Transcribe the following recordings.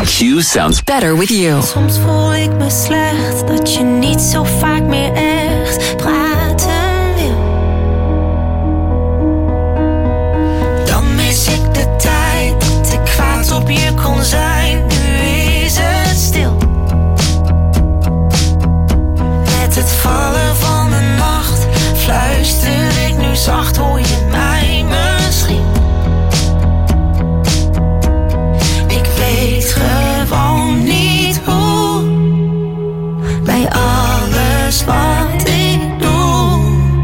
Q sounds better with you. Soms voel ik me slecht dat je niet zo vaak meer echt praten wil. Dan mis ik de tijd dat ik kwaad op je kon zijn. Nu is het stil. Met het vallen van de nacht fluister ik nu zacht, hoor je mij misschien? Ik weet gewoon niet hoe, bij alles wat ik doe.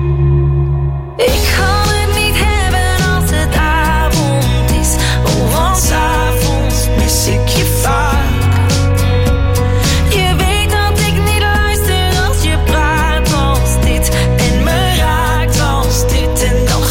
Ik kan het niet hebben als het avond is, oh, want 's avonds mis ik je vaak. Je weet dat ik niet luister als je praat als dit, en me raakt als dit, en dan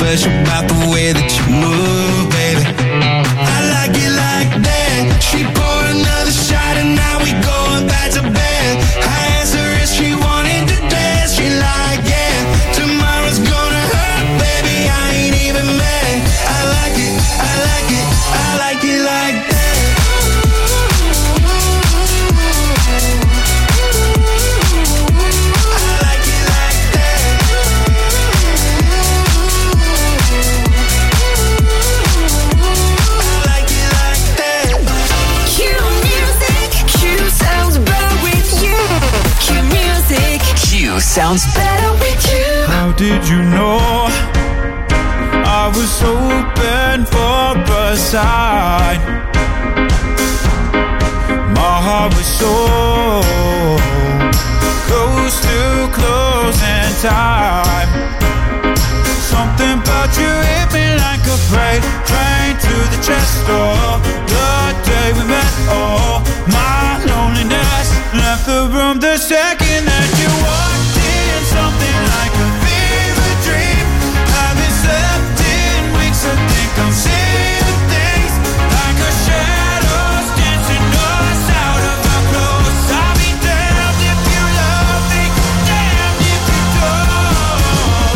special about the way that you move, baby. I like it like that. She poured another shot and now we going back to bed. I asked her if she wanted to dance. She like, yeah, tomorrow's gonna hurt, baby, I ain't even mad. I like it, I like it, I like it like that. Sounds better with you. How did you know I was hoping for a sign? My heart was so close to closing time. Something about you hit me like a freight train to the chest. Oh, the day we met, oh, my loneliness left the room the second that you walked in. Something like a fever dream. Haven't slept in weeks. I think I'm seeing things like a shadows dancing us out of our clothes. I'll be damned if you love me, damned if you don't.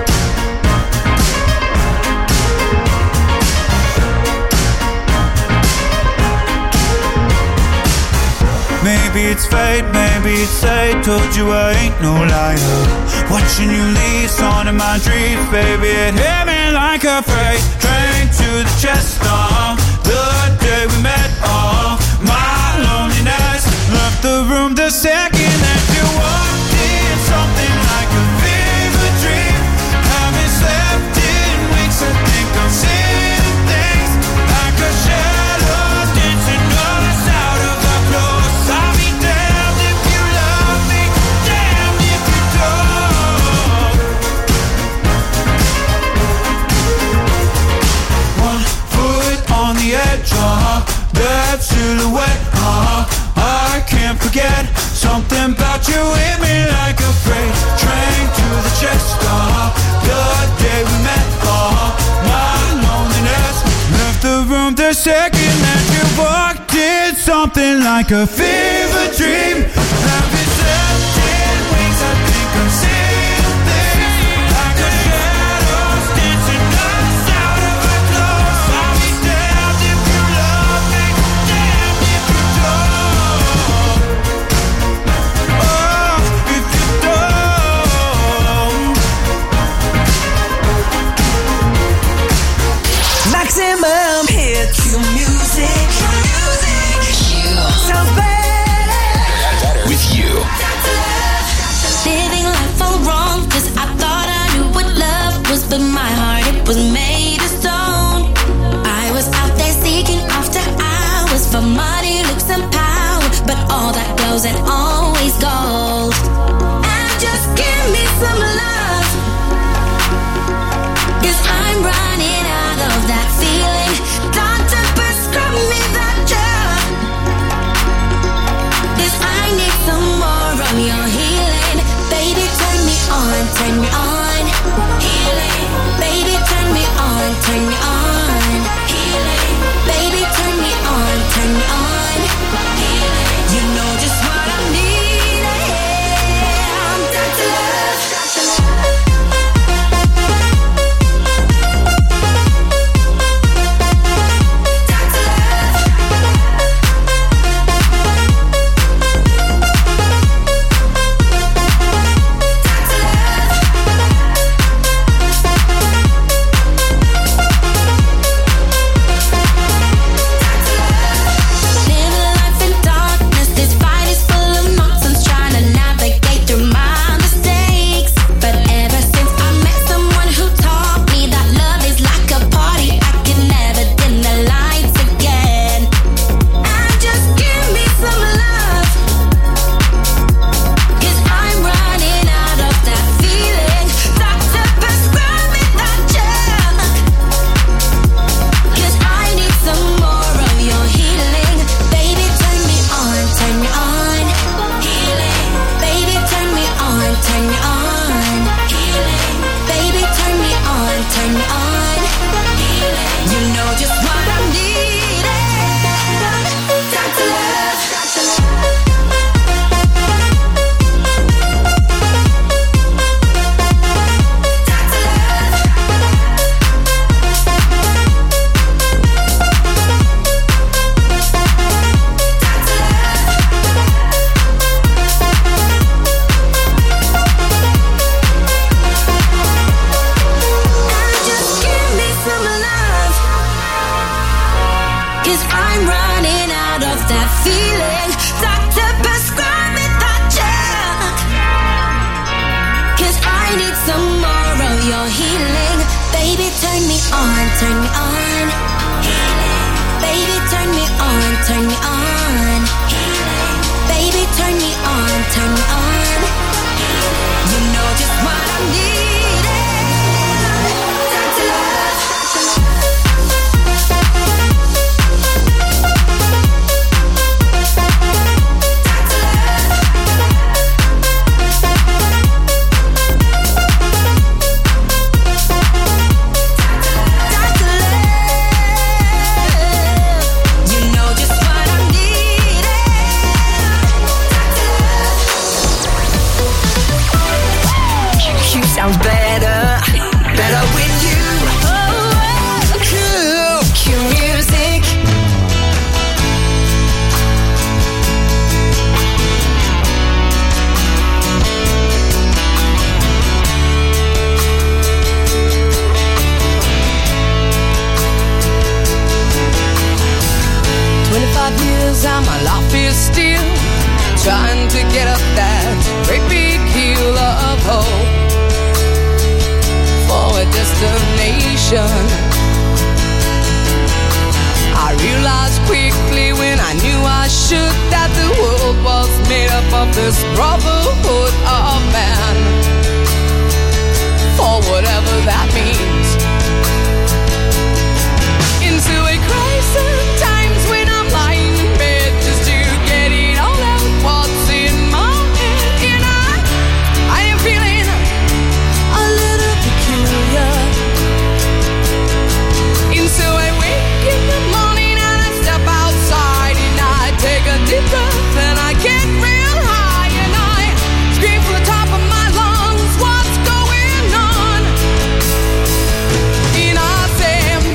Maybe it's fate, maybe it's fate. Told you I ain't no liar. Watching you leave, on in my dreams, baby, it hit me like a freight train to the chest. The day we met, my loneliness left the room the second that you walked in. Something like a fever dream. Haven't slept in weeks. I think I'm seeing things like a shadow dancing us out of our clothes. I'll be damned if you love me, damned if you don't. 1 foot on the edge, that silhouette, I can't forget. Something about you hit me like a freight train to the chest. The day we met, my loneliness left the room the second that you walked in. Something like a fever dream. Haven't slept in weeks. I think I'm seeing things like a shadows dancing us out of our clothes. I'll be damned if you love me, damned if you don't. Oh, if you don't. Maximum hits. Q music. Sounds better With you. Living life all wrong, 'cause I thought I knew what love was, but my heart, it was made of stone. I was out there seeking after hours for money, looks and power, but all that goes and always goes. And just give me some love, 'cause I'm running out of that feeling. Doctor, prescribe me that drug, 'cause I need some more of your healing. Baby, turn me on, turn me on. Healing. Baby, turn me on, turn me on. Healing. Baby, turn me on, turn me on. Healing. You know just what I need. Yeah, I'm Dr. Love. turn me on. Baby, turn me on, turn me on. Baby, turn me on, turn me on. You know just what I need. Dr. Love. Sounds better, better with you. Oh, cool, cue music. Years and my life is still trying to get up that great big hill of hope for a destination. I realized quickly when I knew I should that the world was made up of this brotherhood of man, for whatever that means. Into a crisis times when I'm lying in bed just to get it all out what's in my head. And I am feeling a little peculiar. And so I wake in the morning and I step outside and I take a deep breath and I get real high and I scream from the top of my lungs, what's going on? And I say,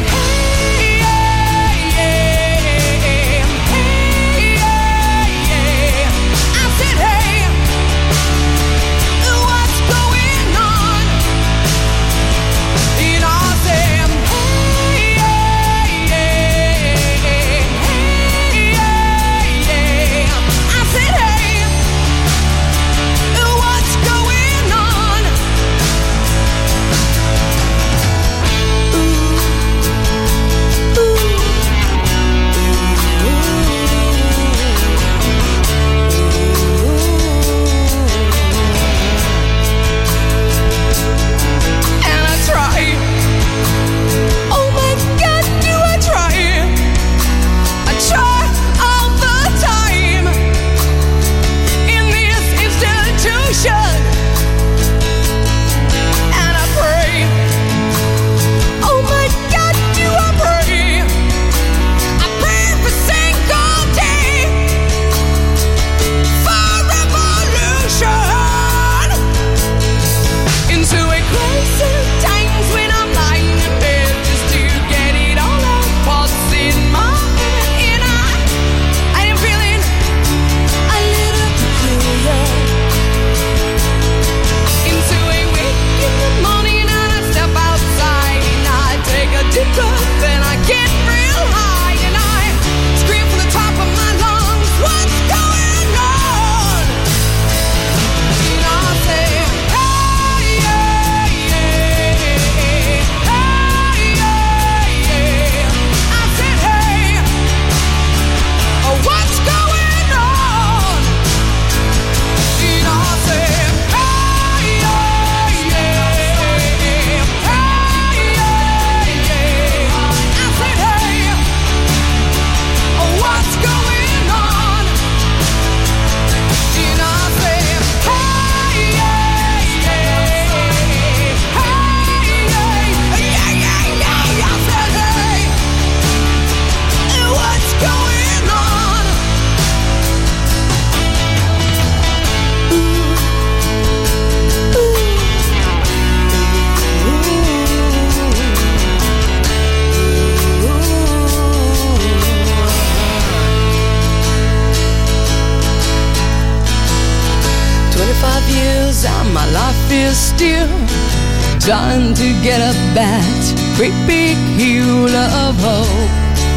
trying to get up that great big hill of hope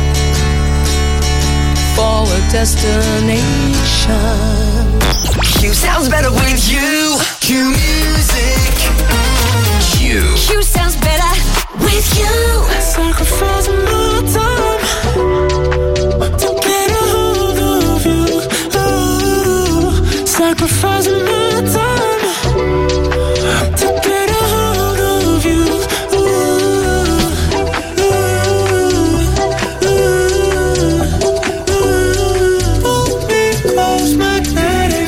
for a destination. Q sounds better with you. Q music. Q. Q sounds better with you. sacrificing my time to get a hold of you. Pull me close, magnetic.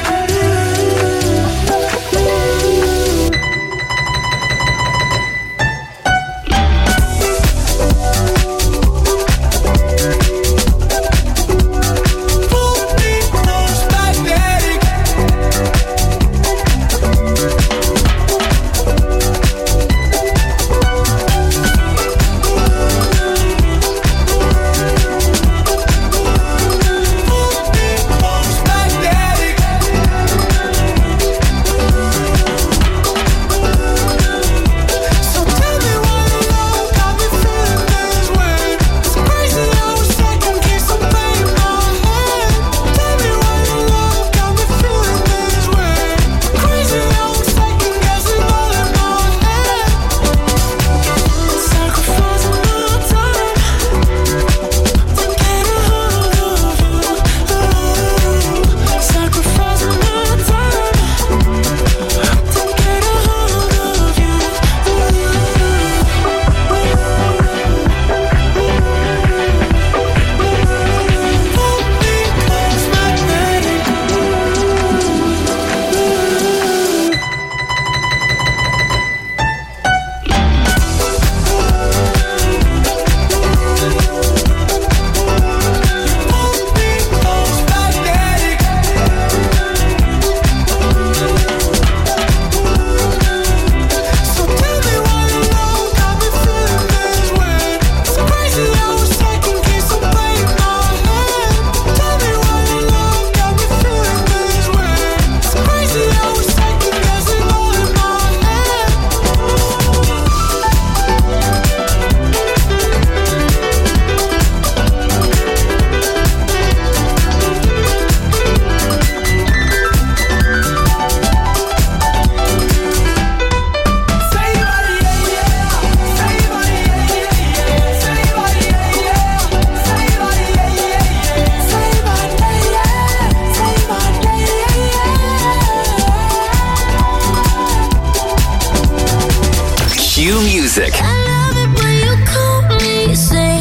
Music. I love it when you call me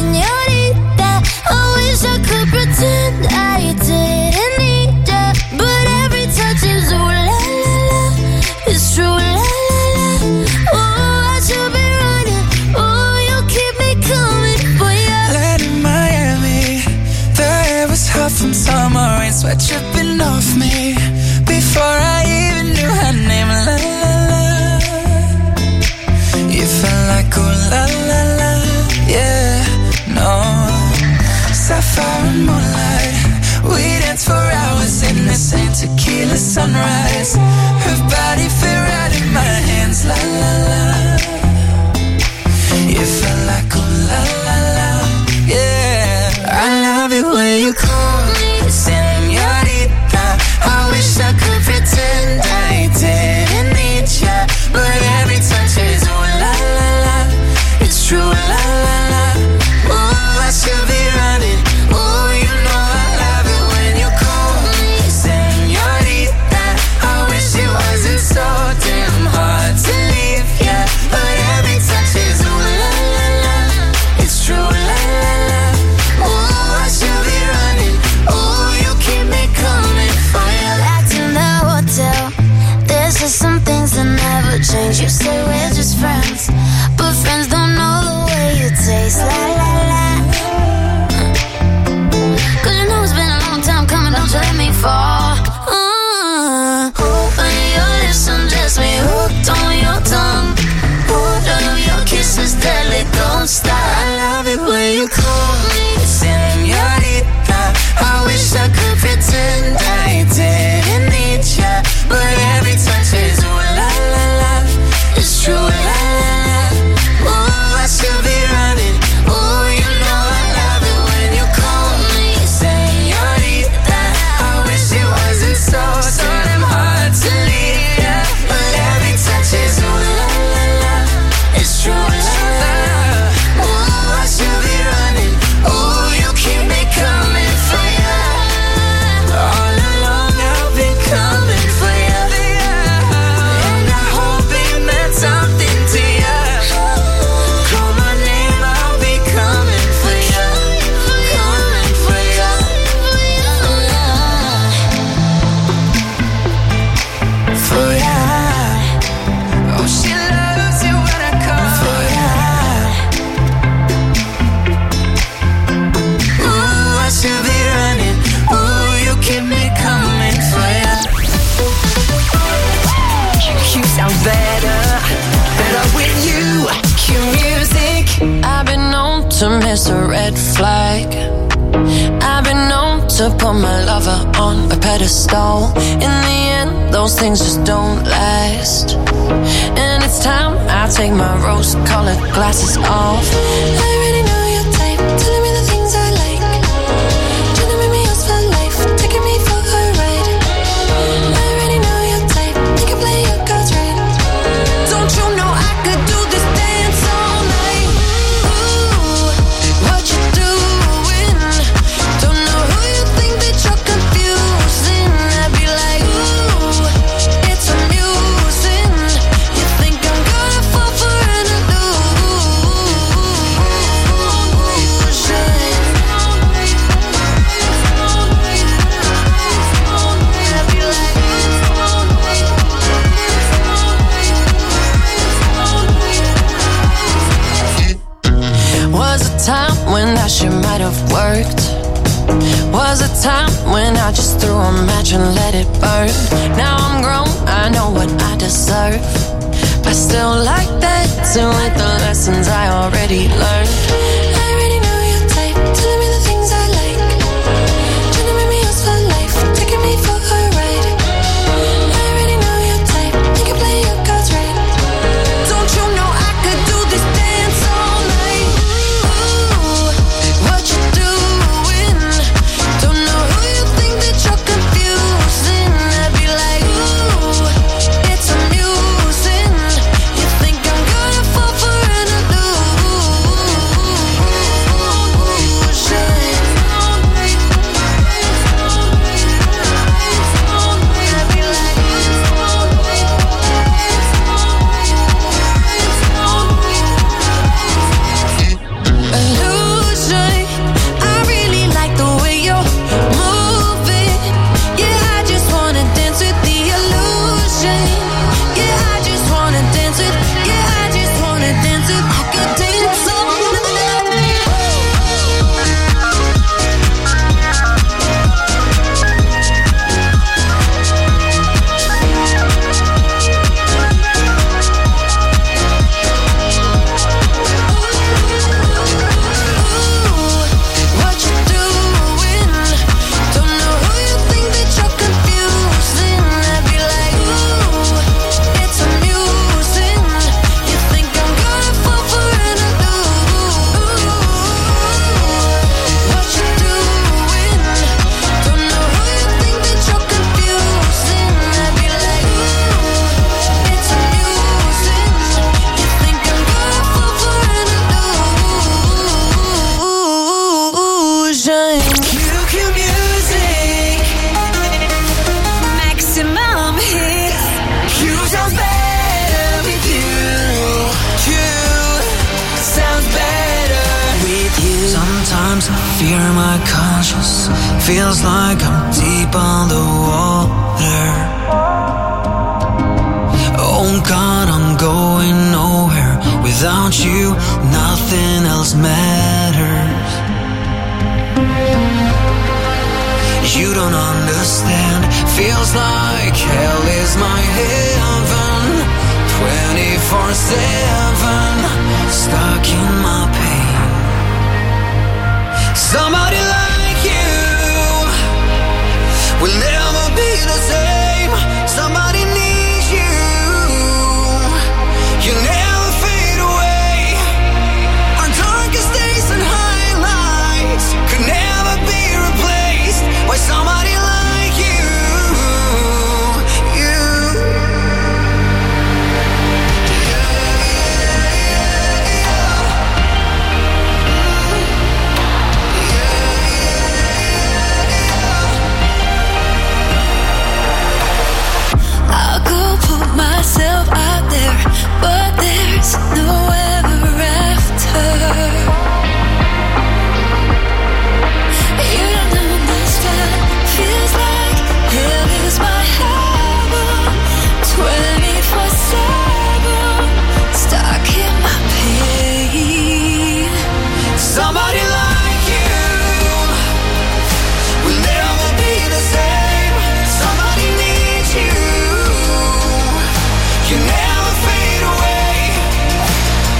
señorita. I wish I could pretend I didn't need ya, but every touch is ooh la la la. It's true la la la. Oh, I should be running. Oh, you keep me coming for ya. Land in Miami, the air was hot from summer rain, sweat dripping off me before I even knew her name. La la la. You felt like ooh la la la, yeah, no. Sapphire and moonlight, we danced for hours in the same tequila sunrise. Her body fit right in my hands, la la la. You felt like ooh la la la, yeah. I love it when you call me señorita. I wish I could pretend I didn't need ya, but every touch is ooh la la la. It's true la la la. Oh, I should be running. Oh, you know I love it when you call me señorita. I wish it it's a red flag. I've been known to put my lover on a pedestal. In the end, those things just don't last. And it's time I take my rose-colored glasses off. I already know your type, telling me the things I like. Trying to make me yours for life, taking me for a ride. I already know your type, you can play your cards right. Don't you know I could do this dance all night? Ooh, what you doing? Don't know who you think that you're confusing. I'd be like, ooh, it's amusing. You think I'm gonna fall for an Was a time when that shit might have worked. Was a time when I just threw a match and let it burn. Now I'm grown, I know what I deserve. I still like dancing with the lessons I already learned. I already know your type, telling me the things I like. Trying to make me yours for life, taking me for a ride. I already know your type, you can play your cards right. Don't you know I could do this dance all night? Ooh, what you doing? Don't know who you think that you're confusing. I'd be like, ooh, it's amusing. You think I'm gonna fall for an illusion. I really like the way you're moving. Yeah, I just wanna dance with the illusion. Yeah, I just wanna dance with. Yeah, I just wanna dance with. I could dance all night. What you doing? Don't know who you think that you're confusing. I'd be like, ooh, it's amusing. You think I'm gonna fall for an illusion. What you doing? Don't know who you think that you're confusing. I'd be like, ooh, it's amusing. You think I'm gonna fall for an illusion. QQ Music. Maximum hits. Q sounds better with you. Q sounds better with you. Sometimes I fear my conscience. Feels like I'm deep underwater. Oh God, I'm going nowhere. Without you, nothing else matters. You don't understand. Feels like hell is my heaven. 24/7, stuck in my pain. Somebody like you will never be the same. Somebody needs you. You never fade away. Our darkest days and highlights could never be replaced by somebody like you. I'll go put myself out there, but there's no ever after. You don't understand. Feels like hell is my heaven. 24/7, stuck in my pain. Somebody like you will never be the same. Somebody needs you. You never fade away.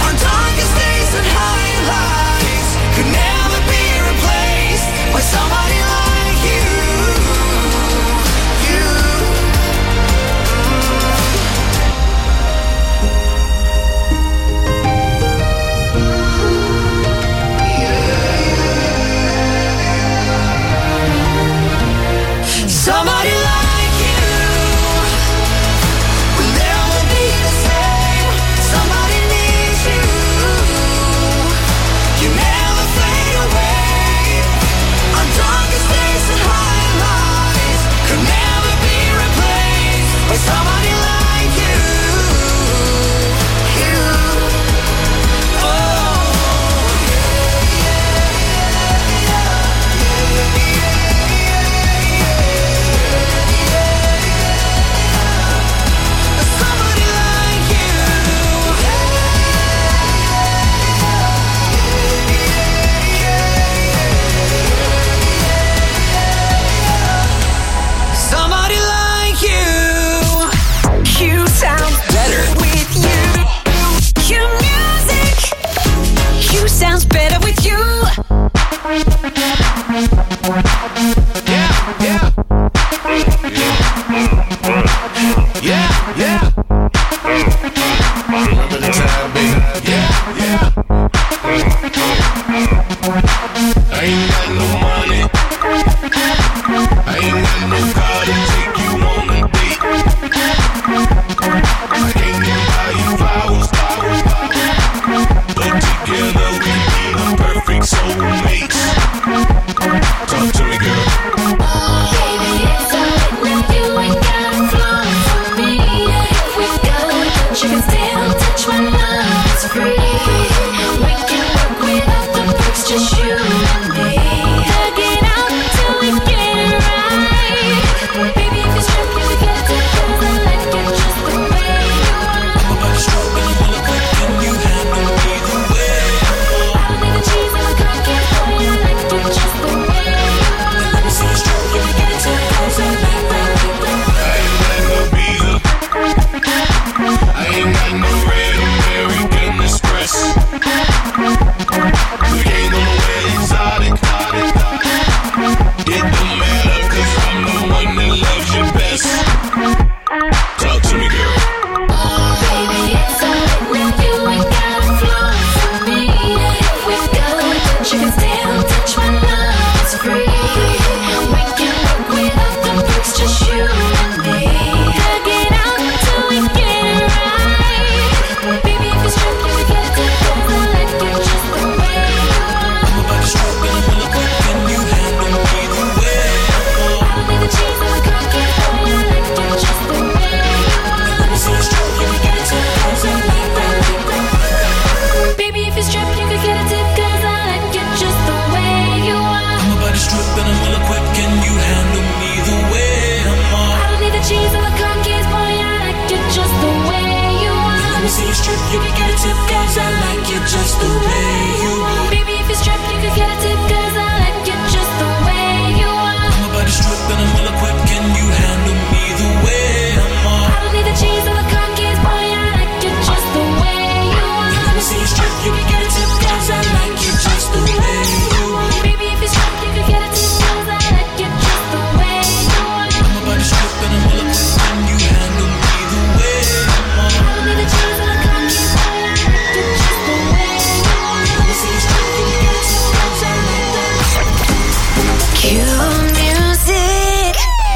just the way you are. Baby, if you're strapped, you can get a tip, 'cause I like you just the way you are. My body's stripped and I'm well equipped. Can you handle me the way I'm on? I don't need the cheese or the car keys, boy, I like you just the way you are. Let me see you strip, you can get a tip, 'cause I like you just the way you are. Baby, if you're strapped, you can get a tip, 'cause I like you just the way you are. My body's stripped and I'm well equipped. Can you handle me the way I'm on? I don't need the cheese or the car keys, boy, I like you just the way you are. Let me see you strip, you can get a tip, 'cause I like that. Cue music.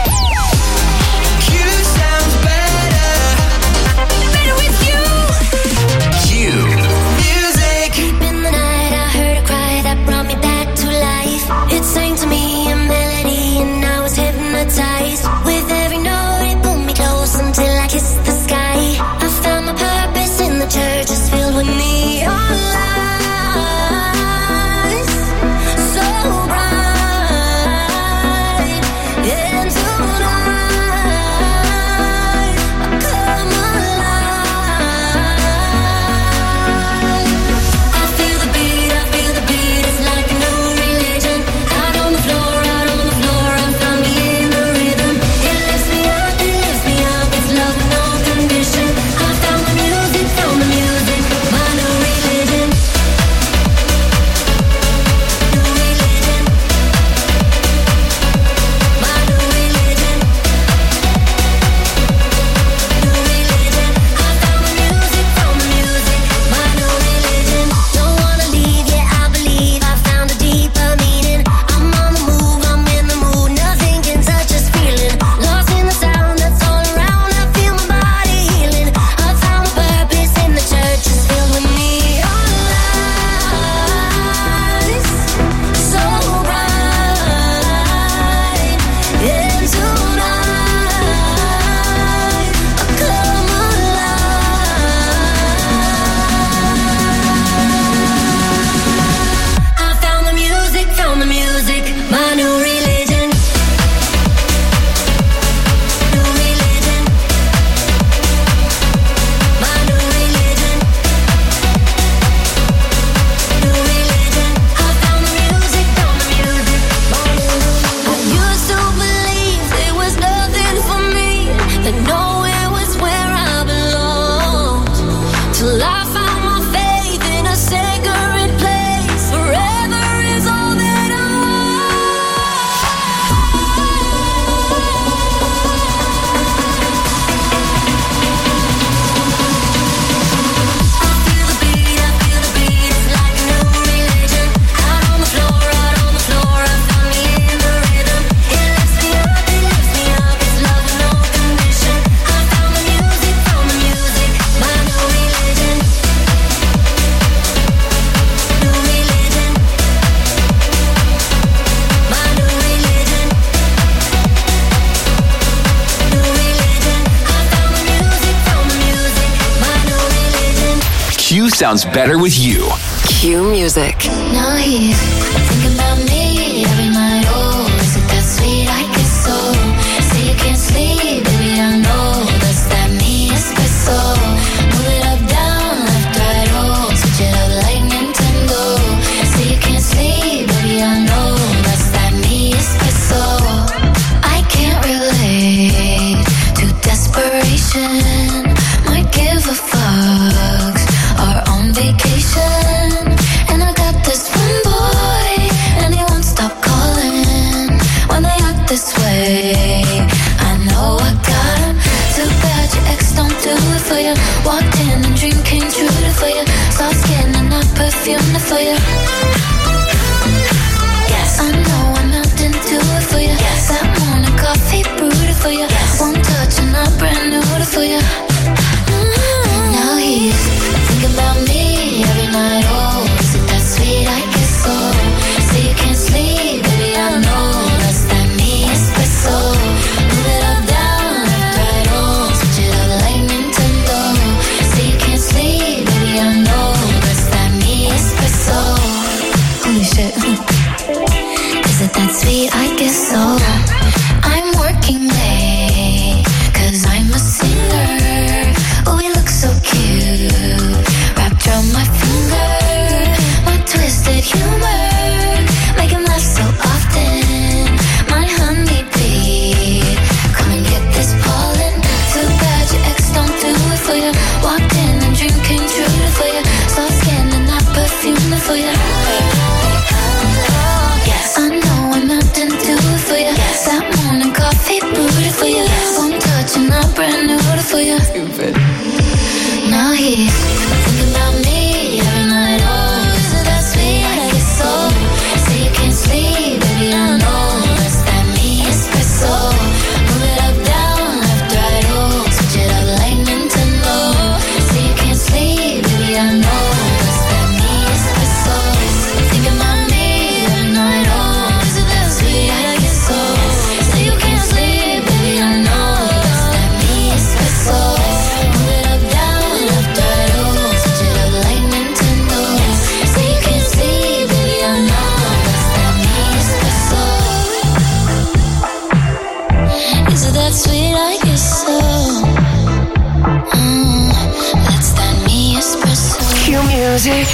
Q sounds better. Better with you. Q music. Deep in the night, I heard a cry that brought me back to life. It sang to me a melody, and I was hypnotized. With every note, it pulled me close until I kissed the sky. I found my purpose in the church, it's filled with neon lights, so bright. And tonight, I come alive. I feel the beat, it's like a new religion. Out on the floor, I found me in the rhythm. It lifts me up, it's love with no condition. I found the music, my new religion. New religion. My new religion. New religion. I found the music, my new religion. Don't wanna leave, yeah, I believe I found a deeper meaning. I'm on the move, I'm in the mood, nothing can touch this feeling. Lost in the sound that's all around, I feel my body healing. I found my purpose in the church, it's filled with neon lights, so bright. And tonight, I come alive. I found the music, my new religion. New religion. My new religion. New religion. I found the music, my new religion. I used to believe there was nothing for me, that nowhere was where I belonged. Till I found my faith in a sacred place. Forever is all that I want. I feel the beat, it's like a new religion. Out on the floor, I found me in the rhythm. It lifts me up, it's love with no condition. I found the music, my new religion. New religion. My new religion. New religion. I found the music, my new religion. Q sounds better with you. Q Music. Now he's thinking about me every night. Oh, is it that sweet? I guess so. Say you can't sleep, baby, I know that's that me espresso. Move it up, down, left, right, oh, switch it up like Nintendo. Say you can't sleep, baby, I know that's that me espresso. I can't relate to desperation. Might give a fuck. Are on vacation, and I got this one boy, and he won't stop calling when they act this way. I know I got him. Too bad your ex don't do it for you. Walked in and dream came true for you. Soft skin and not perfumed for you. Yes, I know I'm not into it for you. Yes, that morning coffee brewed for you. Yes, one touch and I'm brand new for you. Now he's thinking about me every night. Oh, is it that sweet? I guess so. Say you can't sleep, baby, I know that's that me espresso. Move it up, down, left, right, oh, switch it up like Nintendo. Say you can't sleep, baby, I know that's that me espresso. you. Walked in and dream came true for you. Soft skin and that perfume for you. Yes, I know I'm not into it for you. That morning coffee brewed for you. One touch and I brand new for you. Now he's thinking about me every night. Oh, is it that sweet? I guess so. Say you can't sleep, baby, I know. That's that me espresso. Move it up, down, left, right, oh. Switch it up like Nintendo. Say you can't sleep, baby, I know. That's that me espresso. Thinking about me every night. Oh, is it that sweet? I guess so. Say you can't sleep, baby, I know. That's that me espresso. Move it up, down, left, right, oh. Switch it up like Nintendo. Say you can't sleep, baby, I know. That's that me espresso. Is it that sweet? I guess so. That's that me espresso. Cue music.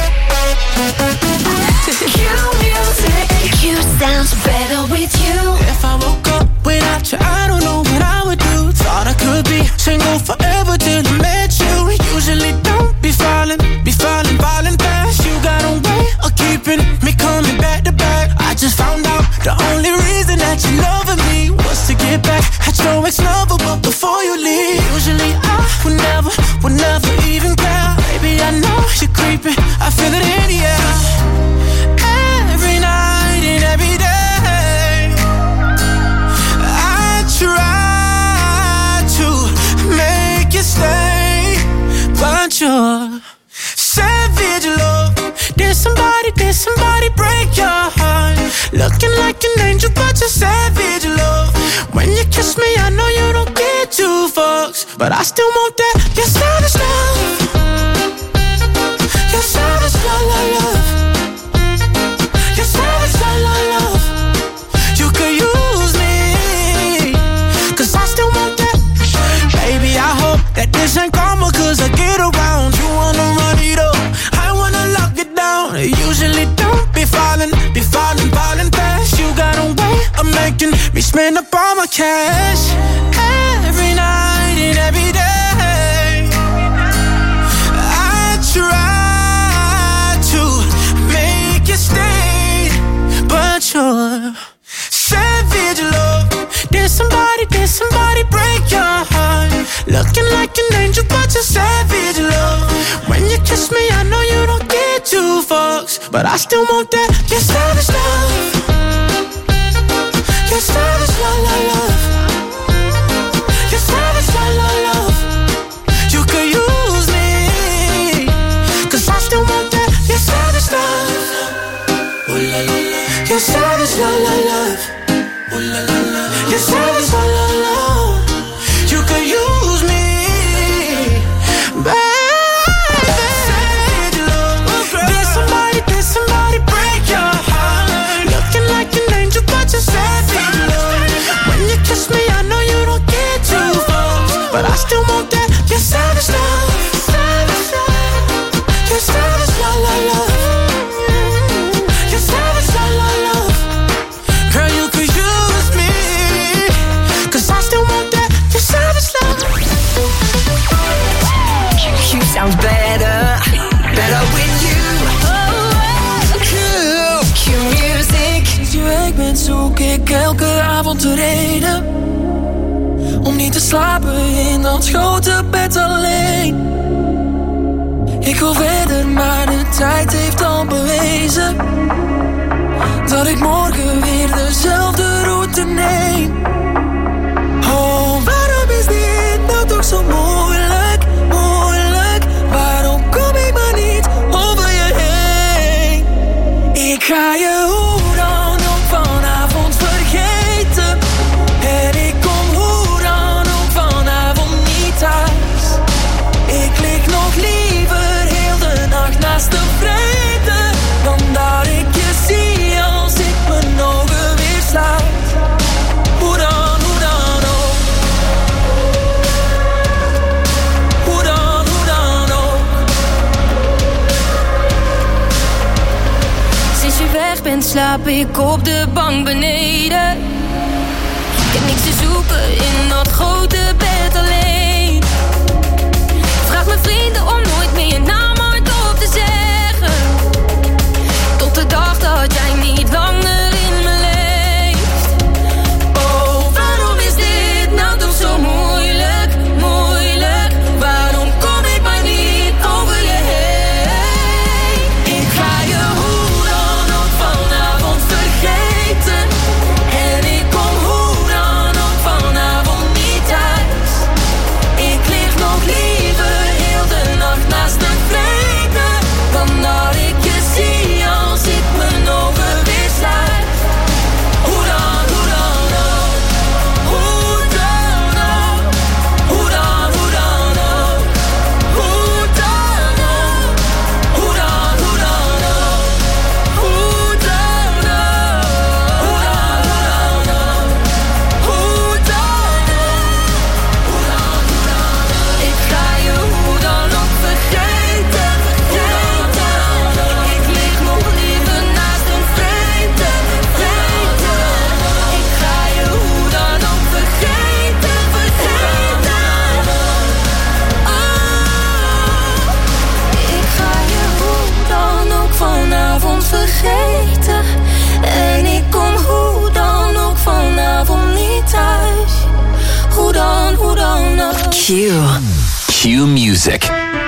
Cue music. Cue sounds better with you. If I woke up without you, I don't know what I would do. Thought I could be single forever till I met you. Usually don't be falling fast. You got a way of keeping me coming back to back. I just found out the only reason that you loving me was to get back at your ex-lover, but before you leave, usually I would never even care. Baby, I know you're creeping, I feel it in the air. Every night and every day, I try to make you stay, but you're savage love. Did somebody break your heart? Looking like an angel, but you're savage love. When you kiss me, I know you don't get two fucks, but I still want that. You're savage love. You're savage love, love. You're savage love, love. You could use me, 'cause I still want that. Baby, I hope that this ain't karma, 'cause I get around. You wanna run it up, I wanna lock it down. Usually don't be falling fast. You got a way of making me spend up all my cash. Every night and every day, I try to make you stay, but you're savage love. Did somebody break your heart? Looking like an angel, but you're savage love. When you kiss me, I know you don't get two fucks, but I still want that. You're savage love. You're savage love, love. You're savage love, love. You could use me, 'cause I still want that. You're savage love. You're savage love, love. You're savage love, love. You could use me, baby. Savage love. Did somebody break your heart? Looking like an angel, but you're savage love. When you kiss me, I know you don't get two fucks, but I still want that. You're savage love. You're savage love, love. You're savage love, love. Girl, you could use me, 'cause I still want that. You're savage love. Q sounds better with you. Q music. Sinds je weg bent zoek ik elke avond de reden om niet te slapen in dat grote bed alleen. Ik wil verder, maar de tijd heeft al bewezen dat ik morgen weer dezelfde route neem. Oh, waarom is dit nou toch zo moeilijk, moeilijk? Waarom kom ik maar niet over je heen? Ik ga je hoe dan ook vanavond vergeten, en ik kom hoe dan ook vanavond niet thuis. Ik lig nog liever heel de nacht naast de vrede, dan dat ik je zie als ik mijn ogen weer sluit. Hoe dan ook. Hoe dan ook. Sinds je weg bent slaap ik op de bank beneden. Ik heb niks te zoeken in dat grote bed alleen. Oh no. Q Music.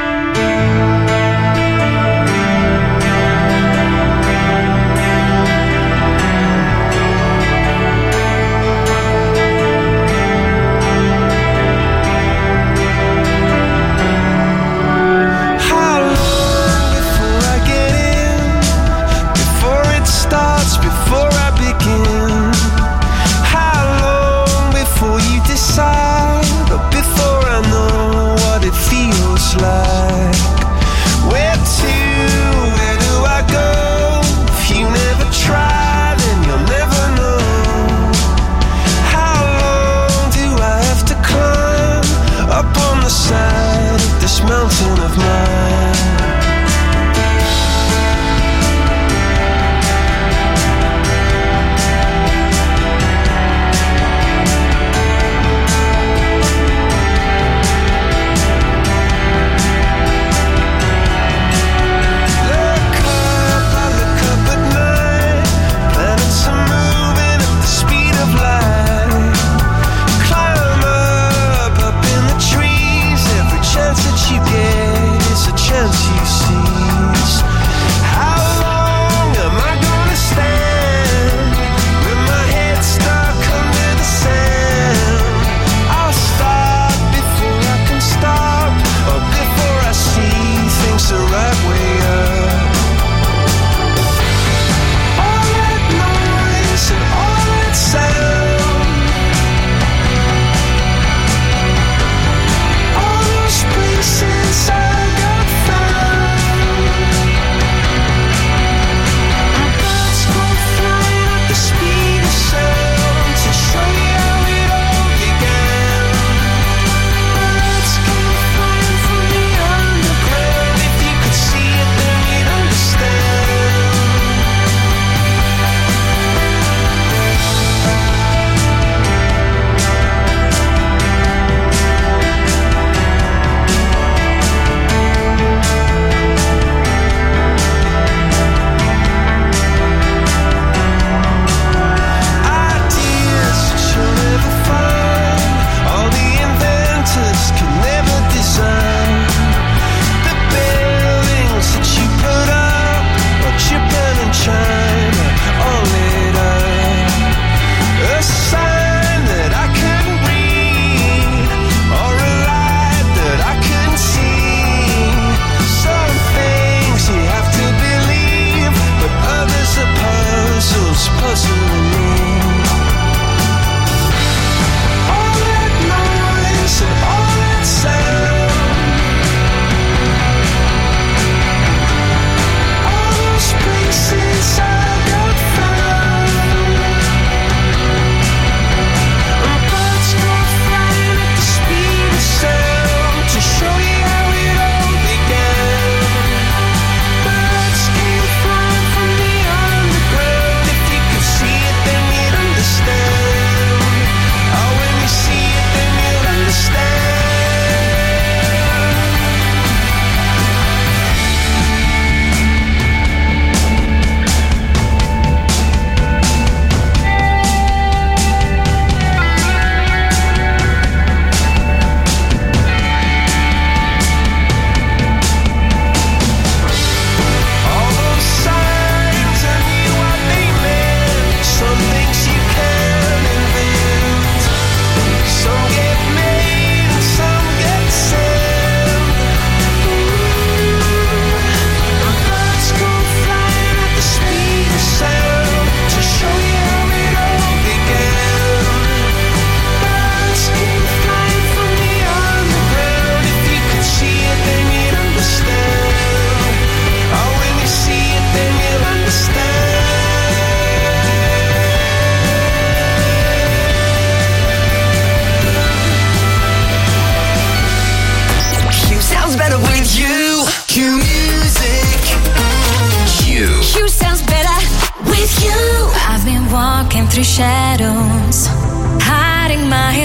through shadows, hiding my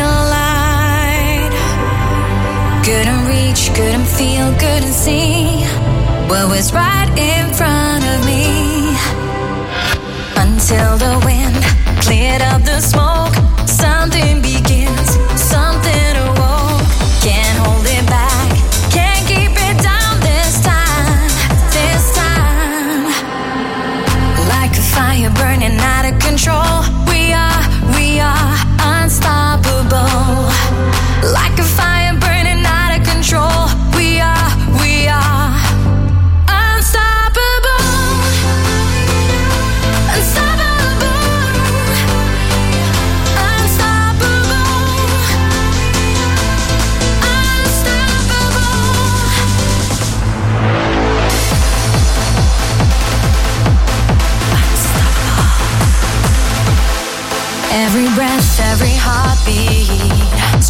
light. Couldn't reach, couldn't feel, couldn't see what was right in front of me. Until the wind cleared up the smoke, something begins, something awoke.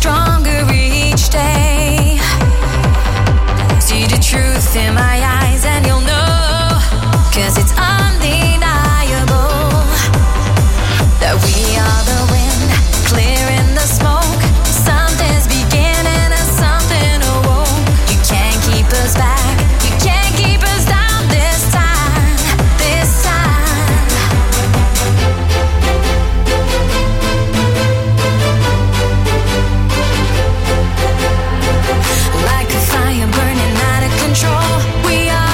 stronger each day. See the truth in my eyes and you'll know, 'cause it's undeniable that we are the wind, clearing the smoke. Something's beginning and something awoke. You can't keep us back, you can't keep us down this time, this time. Like a fire burning out of control, we are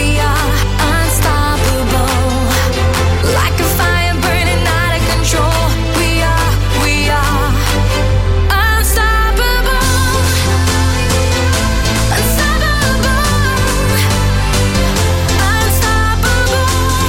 unstoppable. Like a fire burning out of control, we are unstoppable. Unstoppable. Unstoppable.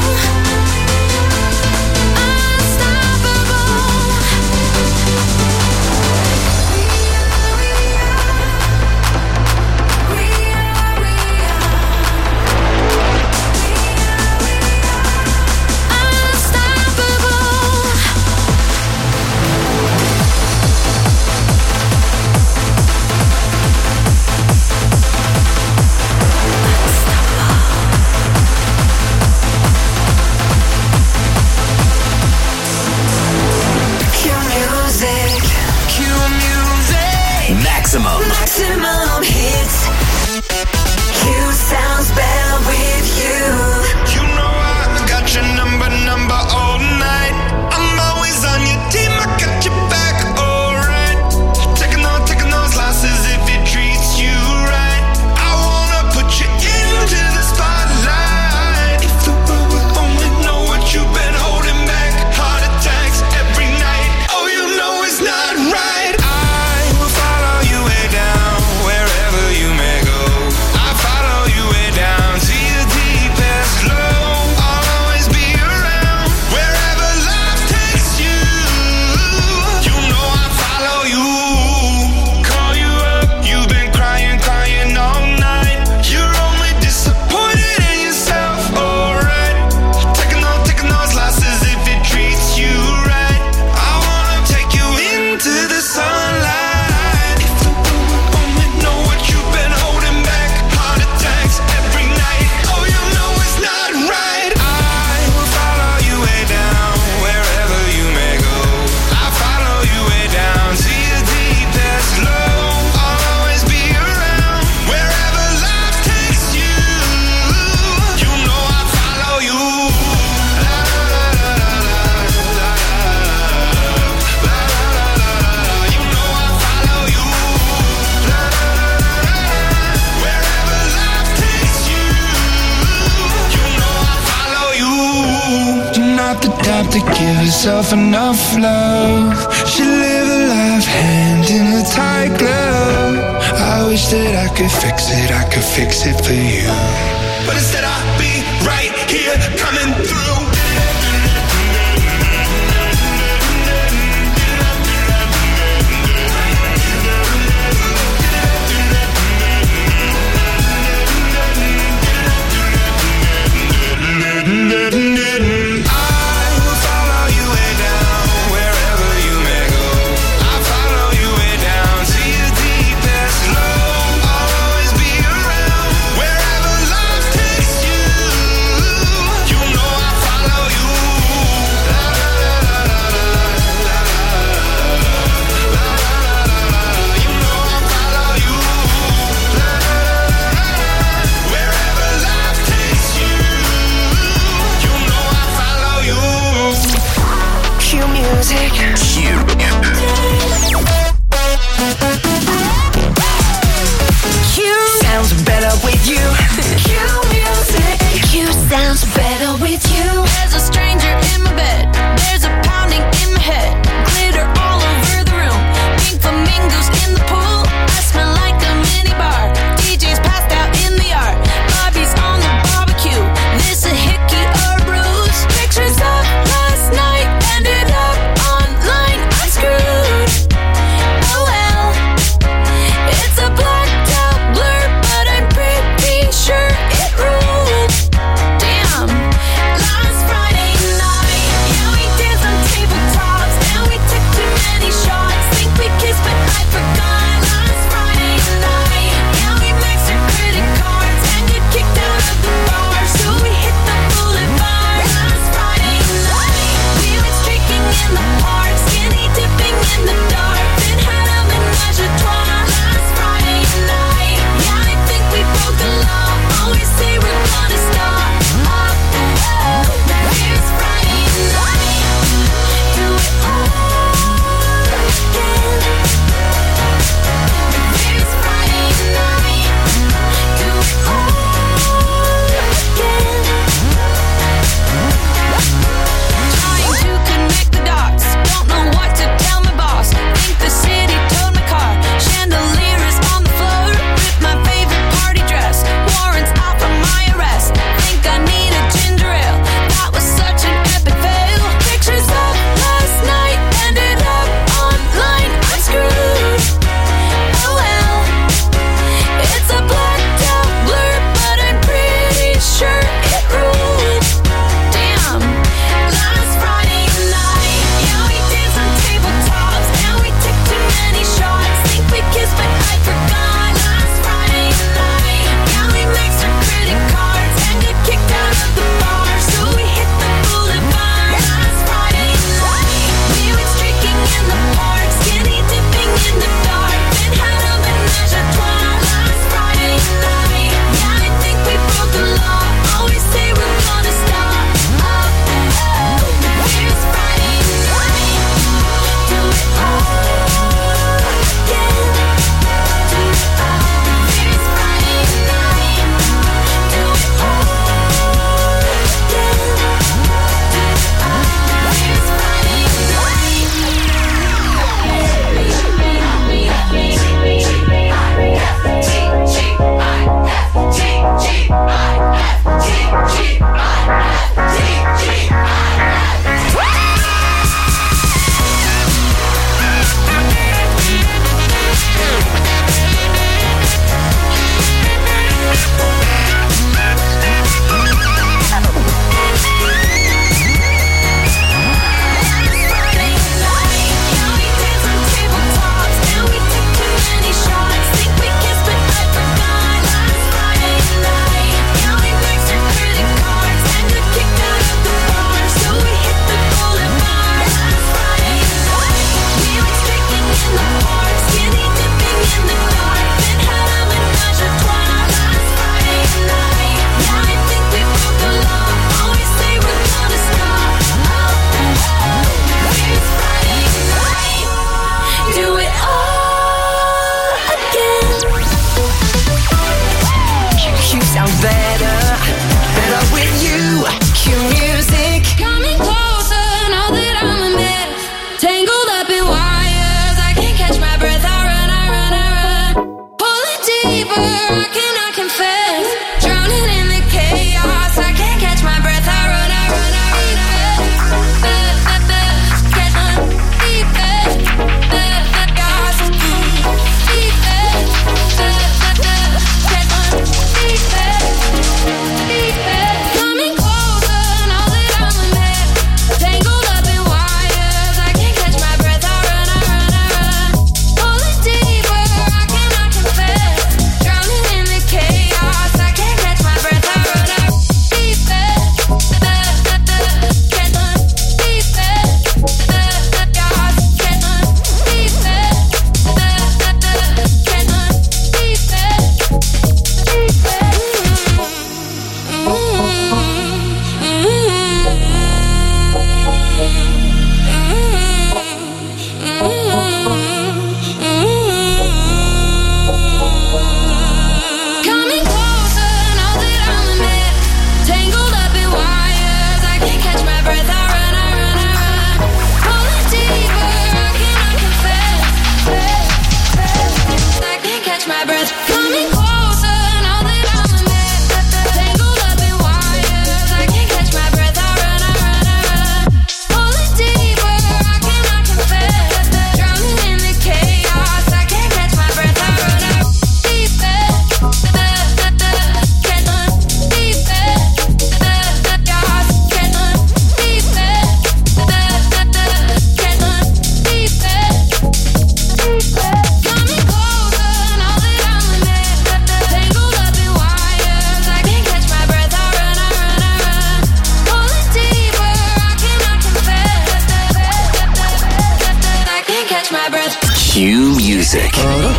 Cue music. Maximum. Maximum hits. Q sounds better with you. You know I got your number all night. I'm always on your team, I got your back, alright. Taking those losses if it treats you right. I wanna put you into the spotlight. If the world would only know what you've been holding back. Heart attacks every night. Oh, you know it's not right. I will follow you way down, wherever you may go. I follow you way down to your deepest low. I'll always be around, wherever life takes you. You know I follow you. Call you up, you've been crying all night. You're only disappointed in yourself, alright. Taking those losses if it treats you right. I wanna take you into the sunlight. If the world would only know what you've been holding back. Heart attacks every night. Oh, you know it's not right. I will follow you way down, wherever you may go. I follow you way down to your deepest low. I'll always be around, wherever life takes you. You know I follow you. La la la la la la la la la. You know I follow you. La la la la la. Wherever life takes you. You know I follow you. You're not the type to give yourself enough love. Should live a life hand in a tight glove. I wish that I could fix it for you. But instead I'll be right here coming through. I will follow you way down, wherever you may go. I follow you way down to your deepest low. I'll always be around, wherever life takes you. You know I follow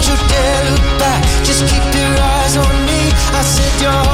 you dare look back. Just keep your eyes on me. I said you're